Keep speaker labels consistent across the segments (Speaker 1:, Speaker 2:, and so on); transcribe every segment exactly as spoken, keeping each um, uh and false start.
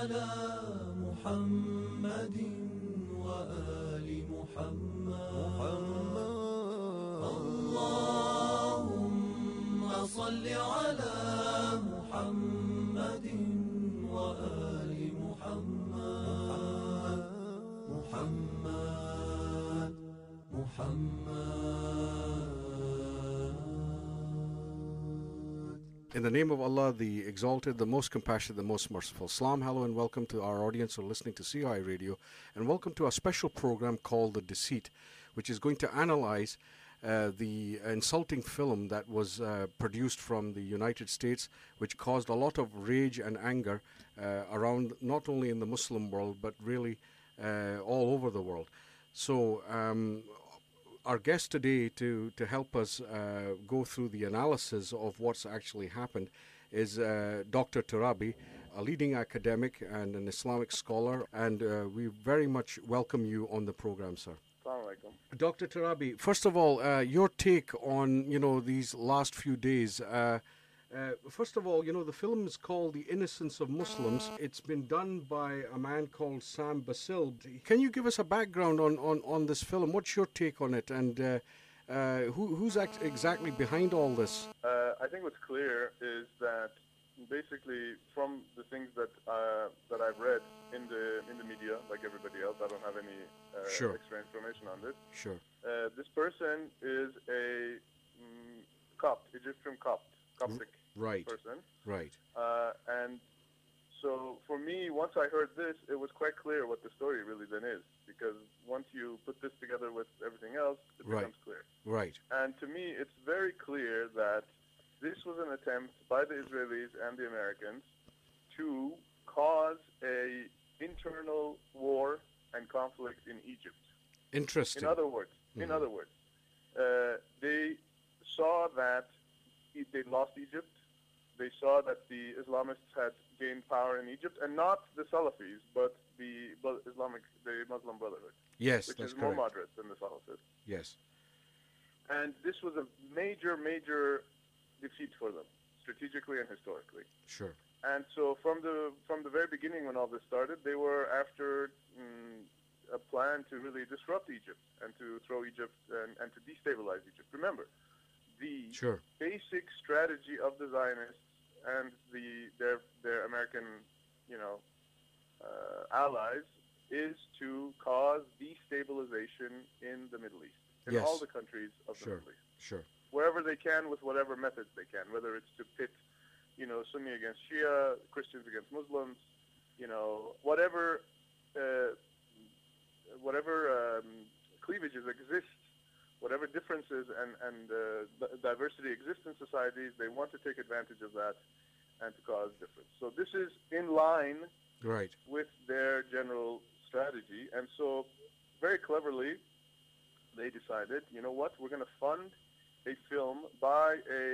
Speaker 1: على محمد وآل محمد اللهم صل على محمد وآل محمد محمد محمد.
Speaker 2: In the name of Allah, the Exalted, the Most Compassionate, the Most Merciful. Salam, hello, and welcome to our audience who are listening to C O I Radio, and welcome to our special program called The Deceit, which is going to analyze uh, the insulting film that was uh, produced from the United States, which caused a lot of rage and anger uh, around, not only in the Muslim world, but really uh, all over the world. So, um, our guest today to, to help us uh, go through the analysis of what's actually happened is uh, Doctor Torabi, a leading academic and an Islamic scholar, and uh, we very much welcome you on the program, sir.
Speaker 3: Assalamu alaikum.
Speaker 2: Doctor Torabi, first of all, uh, your take on, you know, these last few days. Uh, Uh, first of all, you know, the film is called The Innocence of Muslims. It's been done by a man called Sam Basil. Can you give us a background on, on, on this film? What's your take on it? And uh, uh, who, who's act- exactly behind all this?
Speaker 3: Uh, I think what's clear is that basically from the things that uh, that I've read in the in the media, like everybody else, I don't have any uh,
Speaker 2: Sure.
Speaker 3: extra information on this.
Speaker 2: Sure.
Speaker 3: Uh, this person is a mm, Copt, Egyptian Copt, Coptic
Speaker 2: Right.
Speaker 3: person.
Speaker 2: Right.
Speaker 3: Uh, and so for me, once I heard this, it was quite clear what the story really then is, because once you put this together with everything else, it
Speaker 2: Right.
Speaker 3: becomes clear.
Speaker 2: Right.
Speaker 3: And to me, it's very clear that this was an attempt by the Israelis and the Americans to cause a internal war and conflict in Egypt.
Speaker 2: Interesting.
Speaker 3: In other words,
Speaker 2: Mhm.
Speaker 3: in other words, uh, they saw that they lost Egypt. They saw that the Islamists had gained power in Egypt, and not the Salafis, but the Islamic, the Muslim Brotherhood,
Speaker 2: Yes,
Speaker 3: which
Speaker 2: that's
Speaker 3: is more
Speaker 2: correct.
Speaker 3: moderate than the Salafis.
Speaker 2: Yes.
Speaker 3: And this was a major, major defeat for them, strategically and historically.
Speaker 2: Sure.
Speaker 3: And so from the from the very beginning, when all this started, they were after mm, a plan to really disrupt Egypt and to throw Egypt and, and to destabilize Egypt. Remember, the
Speaker 2: Sure.
Speaker 3: basic strategy of the Zionists and the their their American, you know, uh, allies is to cause destabilization in the Middle East, in
Speaker 2: Yes.
Speaker 3: all the countries of the
Speaker 2: Sure.
Speaker 3: Middle East,
Speaker 2: Sure.
Speaker 3: wherever they can, with whatever methods they can, whether it's to pit, you know, Sunni against Shia, Christians against Muslims, you know, whatever uh, whatever um, cleavages exist. Whatever differences and, and uh, diversity exists in societies, they want to take advantage of that and to cause difference. So this is in line
Speaker 2: Right.
Speaker 3: with their general strategy. And so very cleverly, they decided, you know what, we're going to fund a film by a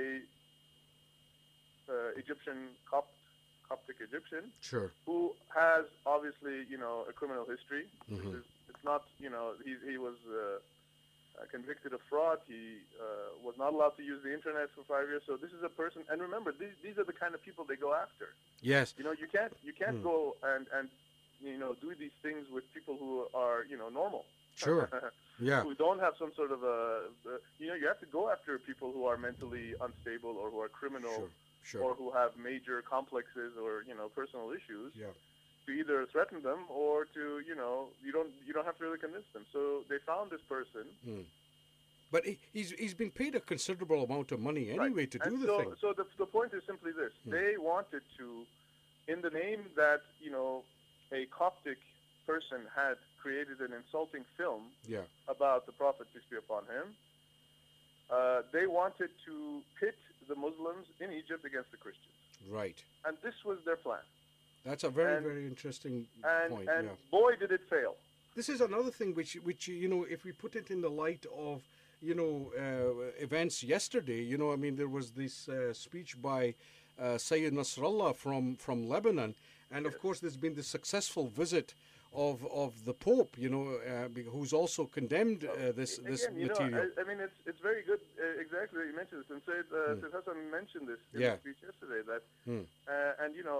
Speaker 3: uh, Egyptian Copt, Coptic Egyptian,
Speaker 2: Sure.
Speaker 3: who has obviously, you know, a criminal history.
Speaker 2: Mhm.
Speaker 3: This is, it's not, you know, he, he was uh, uh, convicted of fraud. He uh, was not allowed to use the internet for five years. So this is a person, and remember, these, these are the kind of people they go after.
Speaker 2: Yes.
Speaker 3: You know, you can't you can't
Speaker 2: Hmm.
Speaker 3: go and, and, you know, do these things with people who are, you know, normal.
Speaker 2: Sure. Yeah.
Speaker 3: Who don't have some sort of a, uh, you know, you have to go after people who are mentally unstable or who are criminal
Speaker 2: Sure. Sure.
Speaker 3: or who have major complexes or, you know, personal issues
Speaker 2: Yeah.
Speaker 3: to either threaten them or to, you know, you don't you don't have to really convince them. So they found this person.
Speaker 2: Mm. But he, he's he's been paid a considerable amount of money anyway
Speaker 3: Right.
Speaker 2: to
Speaker 3: and
Speaker 2: do the
Speaker 3: so,
Speaker 2: thing.
Speaker 3: So the, the point is simply this.
Speaker 2: Hmm.
Speaker 3: They wanted to, in the name that, you know, a Coptic person had created an insulting film
Speaker 2: Yeah.
Speaker 3: about the Prophet, peace be upon him, uh, they wanted to pit the Muslims in Egypt against the Christians.
Speaker 2: Right.
Speaker 3: And this was their plan.
Speaker 2: That's a very
Speaker 3: And-
Speaker 2: very interesting
Speaker 3: And,
Speaker 2: point.
Speaker 3: and
Speaker 2: yeah.
Speaker 3: boy, did it fail.
Speaker 2: This is another thing which which you know, if we put it in the light of, you know, uh, events yesterday, you know, I mean, there was this uh, speech by uh, Sayyid Nasrallah from from Lebanon, and of course there's been the successful visit of of the Pope, you know, uh, be- who's also condemned uh, this this
Speaker 3: Again, you
Speaker 2: material.
Speaker 3: know, I, I mean, it's it's very good. Uh, exactly, you mentioned this, and Said uh, Said Hassan mentioned this in
Speaker 2: Yeah.
Speaker 3: the speech yesterday. That,
Speaker 2: Hmm.
Speaker 3: uh, and you know, others have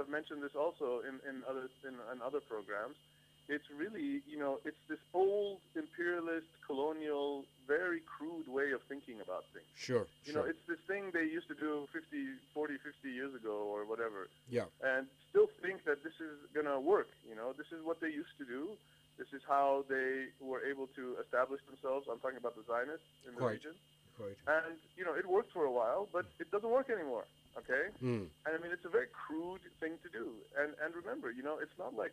Speaker 3: I've mentioned this also in, in other in, in other programs. It's really, you know, it's this old imperialist, colonial, very crude way of thinking about things.
Speaker 2: Sure,
Speaker 3: You
Speaker 2: sure.
Speaker 3: know, it's this thing they used to do fifty, forty, fifty years ago or whatever,
Speaker 2: Yeah,
Speaker 3: and still think that this is going to work. You know, this is what they used to do. This is how they were able to establish themselves. I'm talking about the Zionists in the
Speaker 2: Quite.
Speaker 3: region.
Speaker 2: quite.
Speaker 3: And, you know, it worked for a while, but it doesn't work anymore, okay?
Speaker 2: Mm.
Speaker 3: And, I mean, it's a very crude thing to do. And and remember, you know, it's not like,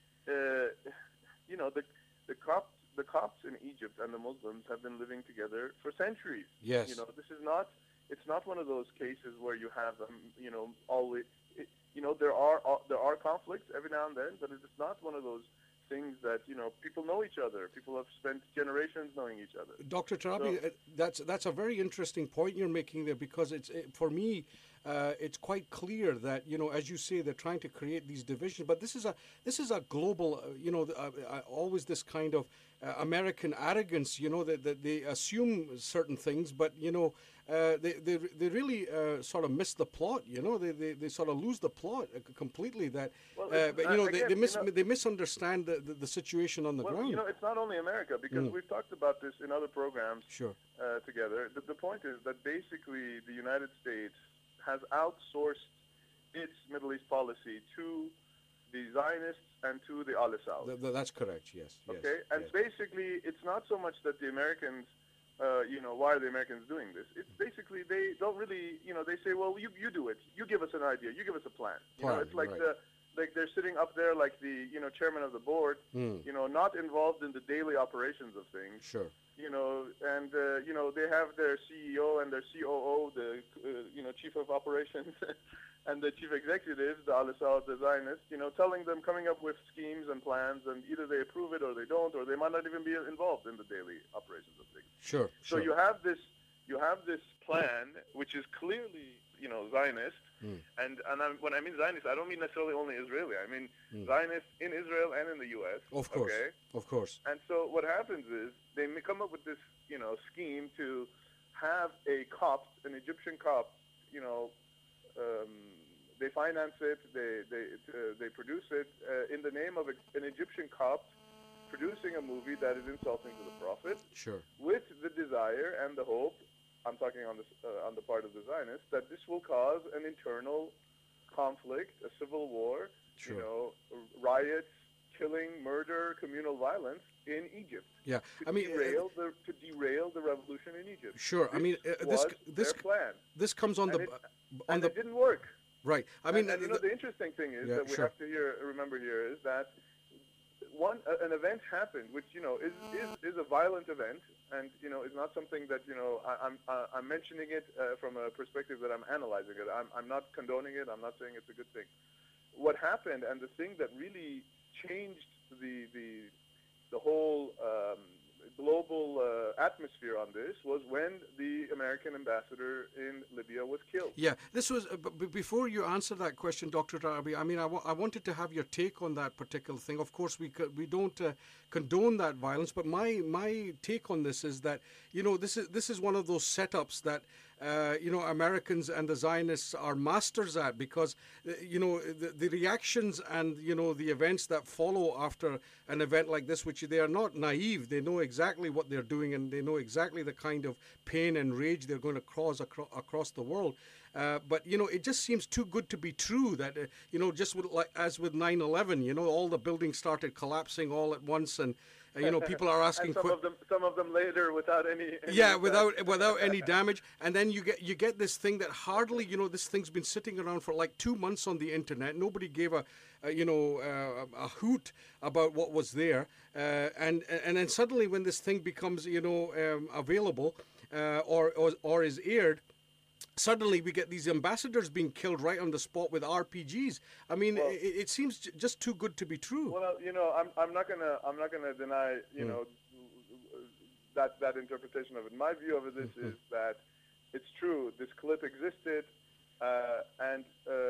Speaker 3: uh, you know, the the Copts, the Copts in Egypt and the Muslims have been living together for centuries.
Speaker 2: Yes.
Speaker 3: You know, this is not, it's not one of those cases where you have, um, you know, always, it, you know, there are uh, there are conflicts every now and then, but it's not one of those things that, you know, people know each other. People have spent generations knowing each other.
Speaker 2: Doctor Tarabi,
Speaker 3: So-
Speaker 2: uh, that's that's a very interesting point you're making there, because it's it, for me, uh, it's quite clear that, you know, as you say, they're trying to create these divisions. But this is a this is a global, uh, you know, uh, uh, always this kind of uh, American arrogance, you know, that, that they assume certain things, but you know, uh, they they they really uh, sort of miss the plot. You know, they they, they sort of lose the plot uh, completely. That,
Speaker 3: Well,
Speaker 2: uh,
Speaker 3: it's-
Speaker 2: but
Speaker 3: uh,
Speaker 2: you know, they
Speaker 3: again,
Speaker 2: they,
Speaker 3: you
Speaker 2: mis-
Speaker 3: know-
Speaker 2: they misunderstand the, the, the situation on the
Speaker 3: Well,
Speaker 2: ground.
Speaker 3: you know, it's not only America, because
Speaker 2: Mm.
Speaker 3: we've talked about this in other programs
Speaker 2: Sure.
Speaker 3: uh, together. The, the point is that basically the United States has outsourced its Middle East policy to the Zionists and to the Al Saud.
Speaker 2: Th- th- that's correct. Yes. yes,
Speaker 3: Okay, and
Speaker 2: yes.
Speaker 3: basically, it's not so much that the Americans, uh, you know, why are the Americans doing this? It's basically they don't really, you know, they say, well, you you do it, you give us an idea, you give us a plan. You know,
Speaker 2: Plan,
Speaker 3: it's like
Speaker 2: right.
Speaker 3: the like they're sitting up there like the you know chairman of the board,
Speaker 2: Mm.
Speaker 3: you know, not involved in the daily operations of things.
Speaker 2: Sure.
Speaker 3: You know, and uh, you know they have their C E O and their C O O, the uh, you know chief of operations, and the chief executives, the Al Saud, the Zionists, you know, telling them, coming up with schemes and plans, and either they approve it or they don't, or they might not even be involved in the daily operations of things.
Speaker 2: Sure.
Speaker 3: So
Speaker 2: sure.
Speaker 3: you have this, you have this plan, which is clearly, you know, Zionist,
Speaker 2: Mm.
Speaker 3: and and I'm, when I mean Zionist, I don't mean necessarily only Israeli. I mean
Speaker 2: Mm.
Speaker 3: Zionist in Israel and in the U S.
Speaker 2: Of course.
Speaker 3: Okay?
Speaker 2: Of course.
Speaker 3: And so what happens is they may come up with this, you know, scheme to have a Copt, an Egyptian Copt, you know, um, they finance it, they they uh, they produce it uh, in the name of a, an Egyptian Copt producing a movie that is insulting to the Prophet,
Speaker 2: Sure.
Speaker 3: with the desire and the hope, I'm talking on the uh, on the part of the Zionists, that this will cause an internal conflict, a civil war,
Speaker 2: Sure.
Speaker 3: you know, riots, killing, murder, communal violence in Egypt.
Speaker 2: Yeah.
Speaker 3: To
Speaker 2: I mean, uh,
Speaker 3: derail the to derail the revolution in Egypt.
Speaker 2: Sure. I
Speaker 3: This
Speaker 2: mean, uh, this
Speaker 3: was
Speaker 2: this
Speaker 3: their plan,
Speaker 2: this comes on
Speaker 3: and
Speaker 2: the
Speaker 3: it,
Speaker 2: on
Speaker 3: and
Speaker 2: the
Speaker 3: it didn't work.
Speaker 2: right. I mean,
Speaker 3: and, and, you
Speaker 2: uh,
Speaker 3: know,
Speaker 2: the-
Speaker 3: the interesting thing is
Speaker 2: Yeah,
Speaker 3: that we
Speaker 2: sure.
Speaker 3: have to hear, remember here is that one uh, an event happened, which you know is, is is a violent event, and you know is not something that you know I, I'm uh, I'm mentioning it uh, from a perspective that I'm analyzing it. I'm I'm not condoning it. I'm not saying it's a good thing. What happened, and the thing that really changed the the the whole um, global uh, atmosphere on this was when the American ambassador in Libya was killed.
Speaker 2: yeah, this was. Uh, b- b- before you answer that question, Doctor Tarabi, I mean, I wa- I wanted to have your take on that particular thing. Of course, we co- we don't uh, condone that violence, but my my take on this is that you know this is this is one of those setups that. Uh, you know, Americans and the Zionists are masters at, because, uh, you know, the, the reactions and, you know, the events that follow after an event like this, which they are not naive. They know exactly what they're doing, and they know exactly the kind of pain and rage they're going to cause acro- across the world. Uh, but, you know, it just seems too good to be true that, uh, you know, just with, like as with nine eleven, you know, all the buildings started collapsing all at once, and, uh, you know, people are asking
Speaker 3: And some
Speaker 2: que-
Speaker 3: of them, some of them later, without any. any
Speaker 2: yeah,
Speaker 3: impact.
Speaker 2: without without any damage, and then you get you get this thing that hardly, you know, this thing's been sitting around for like two months on the internet. Nobody gave a, a you know uh, a hoot about what was there, uh, and and then suddenly when this thing becomes, you know, um, available uh, or, or or is aired. Suddenly, we get these ambassadors being killed right on the spot with R P Gs. I mean,
Speaker 3: Well-
Speaker 2: it, it seems j- just too good to be true.
Speaker 3: Well, you know, I'm I'm not gonna I'm not gonna deny you
Speaker 2: Mm.
Speaker 3: know that that interpretation of it. My view of it is,
Speaker 2: Mm-hmm.
Speaker 3: is that it's true. This clip existed, uh, and uh, but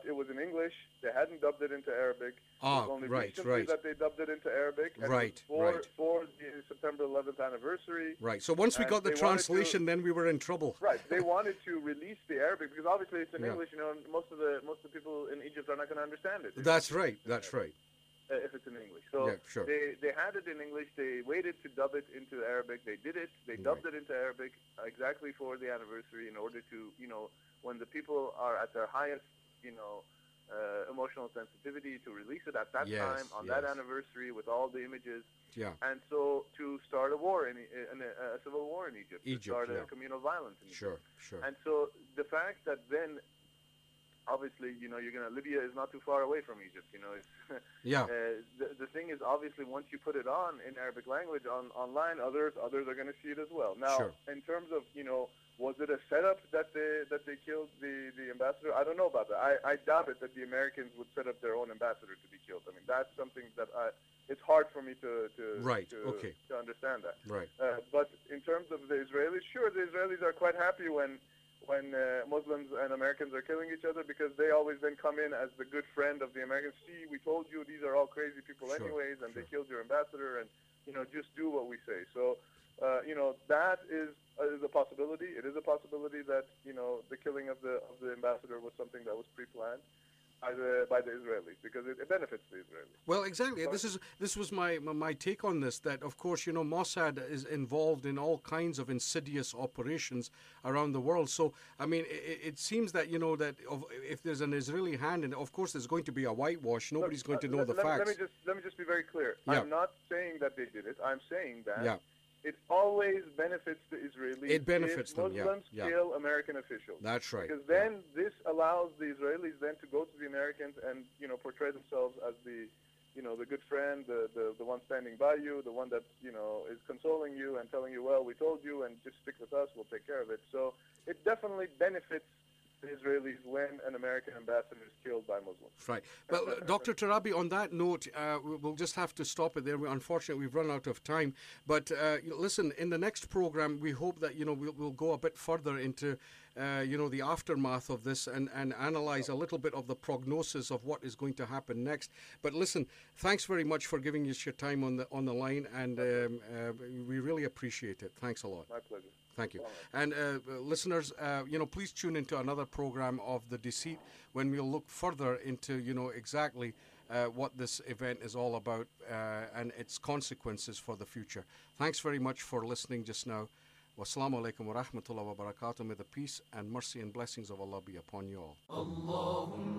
Speaker 3: it was in English. They hadn't dubbed it into Arabic.
Speaker 2: Ah,
Speaker 3: it was only
Speaker 2: right,
Speaker 3: recently
Speaker 2: right.
Speaker 3: that they dubbed it into Arabic. And
Speaker 2: Right,
Speaker 3: it was for,
Speaker 2: right.
Speaker 3: for the September eleventh anniversary.
Speaker 2: Right. So once we
Speaker 3: And
Speaker 2: got the
Speaker 3: they wanted to-
Speaker 2: translation, then we were in trouble.
Speaker 3: Right. They wanted to release the Arabic because obviously it's in
Speaker 2: Yeah.
Speaker 3: English. You know, and most of the most of the people in Egypt are not going to understand it.
Speaker 2: That's right. That's right.
Speaker 3: uh, if it's in English. So
Speaker 2: Yeah, sure.
Speaker 3: they, they had it in English. They waited to dub it into Arabic. They did it. They dubbed
Speaker 2: Right.
Speaker 3: it into Arabic exactly for the anniversary in order to, you know, when the people are at their highest, you know, uh, emotional sensitivity, to release it at that
Speaker 2: Yes,
Speaker 3: time on that
Speaker 2: yes.
Speaker 3: anniversary with all the images.
Speaker 2: Yeah.
Speaker 3: And so to start a war, in, in a, a civil war in Egypt,
Speaker 2: Egypt,
Speaker 3: to start
Speaker 2: yeah.
Speaker 3: a communal violence in Egypt.
Speaker 2: Sure, sure.
Speaker 3: And so the fact that then, obviously, you know, you're gonna Libya is not too far away from Egypt. You know, it's,
Speaker 2: Yeah.
Speaker 3: uh, the the thing is, obviously, once you put it on in Arabic language on online, others others are gonna see it as well. Now,
Speaker 2: Sure.
Speaker 3: in terms of, you know, was it a setup that they that they killed the the ambassador? I don't know about that. I I doubt it that the Americans would set up their own ambassador to be killed. I mean, that's something that I. It's hard for me to to
Speaker 2: Right,
Speaker 3: to,
Speaker 2: okay.
Speaker 3: to understand that.
Speaker 2: Right.
Speaker 3: Uh, but in terms of the Israelis, sure, the Israelis are quite happy when when uh, Muslims and Americans are killing each other, because they always then come in as the good friend of the Americans. See, we told you these are all crazy people
Speaker 2: Sure,
Speaker 3: anyways, and
Speaker 2: sure.
Speaker 3: they killed your ambassador, and, you know, just do what we say. So, uh, you know, that is, uh, is a possibility. It is a possibility that, you know, the killing of the of the ambassador was something that was pre-planned by the by the Israelis, because it, it benefits the Israelis.
Speaker 2: Well, exactly. This is this was my my my take on this. That of course, you know, Mossad is involved in all kinds of insidious operations around the world. So, I mean, it, it seems that, you know, that of, if there's an Israeli hand in it, of course, there's going to be a whitewash. Nobody's going to
Speaker 3: Uh,
Speaker 2: know
Speaker 3: let,
Speaker 2: the
Speaker 3: let,
Speaker 2: facts.
Speaker 3: Let me just let me just be very clear.
Speaker 2: Yeah.
Speaker 3: I'm not saying that they did it. I'm saying that
Speaker 2: Yeah.
Speaker 3: it always benefits the Israelis.
Speaker 2: It benefits
Speaker 3: if
Speaker 2: them, yeah,
Speaker 3: Muslims
Speaker 2: yeah.
Speaker 3: kill American officials.
Speaker 2: That's right.
Speaker 3: Because
Speaker 2: yeah.
Speaker 3: then this allows the Israelis then to go to the Americans and, you know, portray themselves as the, you know, the good friend, the, the, the one standing by you, the one that, you know, is consoling you and telling you, well, we told you, and just stick with us, we'll take care of it. So it definitely benefits the Israelis when an American ambassador is killed by Muslims.
Speaker 2: Right. Well, uh, Doctor Tarabi, on that note, uh, we- we'll just have to stop it there. We, unfortunately, we've run out of time. But uh, you know, listen, in the next program, we hope that, you know, we'll, we'll go a bit further into, uh, you know, the aftermath of this and, and analyze a little bit of the prognosis of what is going to happen next. But listen, thanks very much for giving us your time on the on the line, and um, uh, we really appreciate it. Thanks a lot.
Speaker 3: My pleasure.
Speaker 2: Thank you.
Speaker 3: All
Speaker 2: And uh, uh, listeners, uh, you know, please tune into another program of The Deceit when we'll look further into, you know, exactly uh, what this event is all about uh, and its consequences for the future. Thanks very much for listening just now. Wassalamu alaikum wa rahmatullahi wa barakatuh. May the peace and mercy and blessings of Allah be upon you all.
Speaker 1: اللهم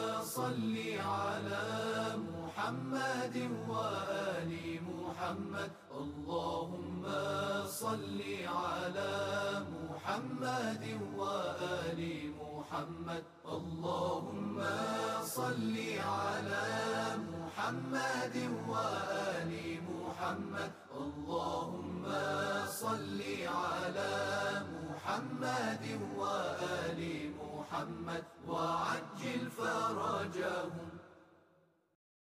Speaker 1: صل على محمد وآل محمد اللهم صل على محمد وآل محمد اللهم صل على محمد وآل محمد اللهم صل على محمد وآل محمد وعجل فرجهم